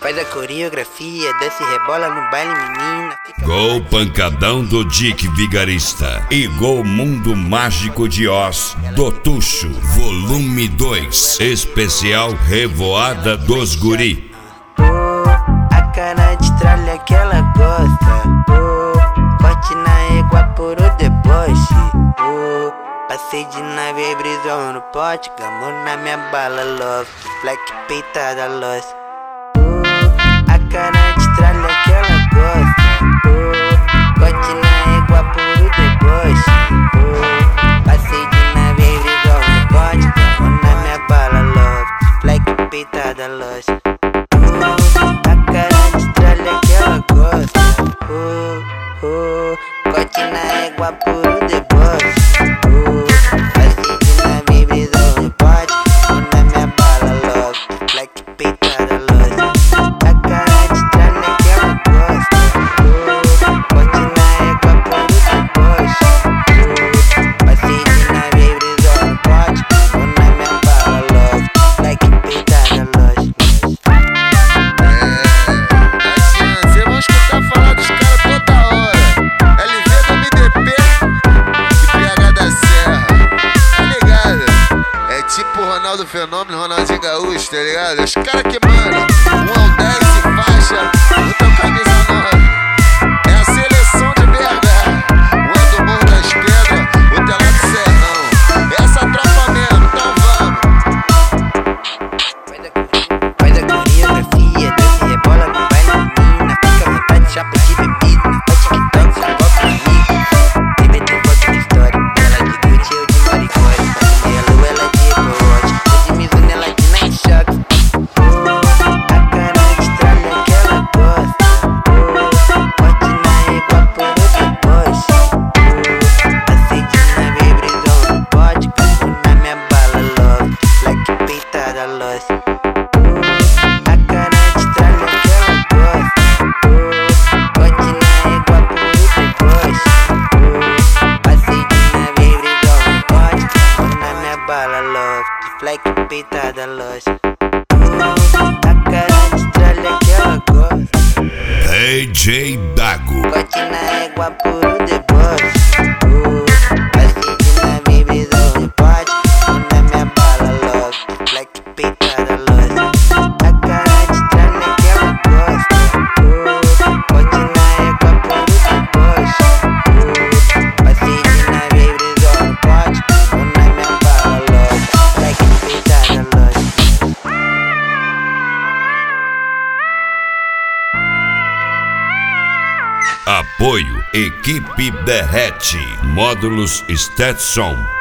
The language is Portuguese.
Faz a coreografia, desce e rebola no baile, menina. Gol Pancadão do Dick Vigarista e Gol Mundo Mágico de Oz do Tuxo, volume 2, especial Revoada dos Guri. A cara de tralha que ela gosta. Forte na égua por o deboche. Passei de nave, brisou no pote. Gamou na minha bala, love. Black peitada, lost. A cara de tralha que ela gosta. Forte na égua por o deboche. Passei de nave, brisou no pote. Gamou na minha bala, love. Black peitada, lost. A cara de tralha que ela gosta. Corte na égua por o deboche. Passei de nave, brisou no pote. Na minha bala, love. Black peitada, lost. A cara de tralha que ela gosta. Corte na égua por o deboche. Passei de nave, brisou no pote. Na minha bala, love. Black peitada, lost. Cê vão escutar falar dos caras toda hora. LV do MDP e PH da Serra, tá ligado? É tipo Ronaldo Fenômeno, Ronaldinho Gaúcho, tá ligado? Os caras que mandam 1 ao 10 e faixa, então camisa 9. É a seleção de BH, o do Morro das Pedras, o Telado Serrão. Essa tropa mesmo, então vamos. Faz a coreografia, desce e rebola no baile, menina. Fica à vontade, chapa de bebida. Vai TikTok, só volta comigo. Bebê tem foto de história. Ela de Gucci, eu de Maricore. Ela de Apple Watch. Eu de Mizuno, ela de Nike Shox. A cara de tralha que ela gosta. Forte na égua por o deboche. Passei de nave, brisou no pote. Gamou na minha bala, love. Black peitada, lost. A cara de tralha que ela gosta. Corte na égua por o deboche. Passei de nave, brisou no pote. Gamou na minha bala, love. Black peitada, lost. A cara de tralha que ela gosta. DJ Dago. Corte na égua por o deboche. Passei de nave, brisou no pote. Gamou na minha bala, love. Black peitada, lost. A cara de tralha que ela gosta. Corte na égua por o deboche. Passei de nave, brisou no pote. Gamou na minha bala, love. Black peitada, lost. Apoio Equipe Derrete, Módulos Stetson.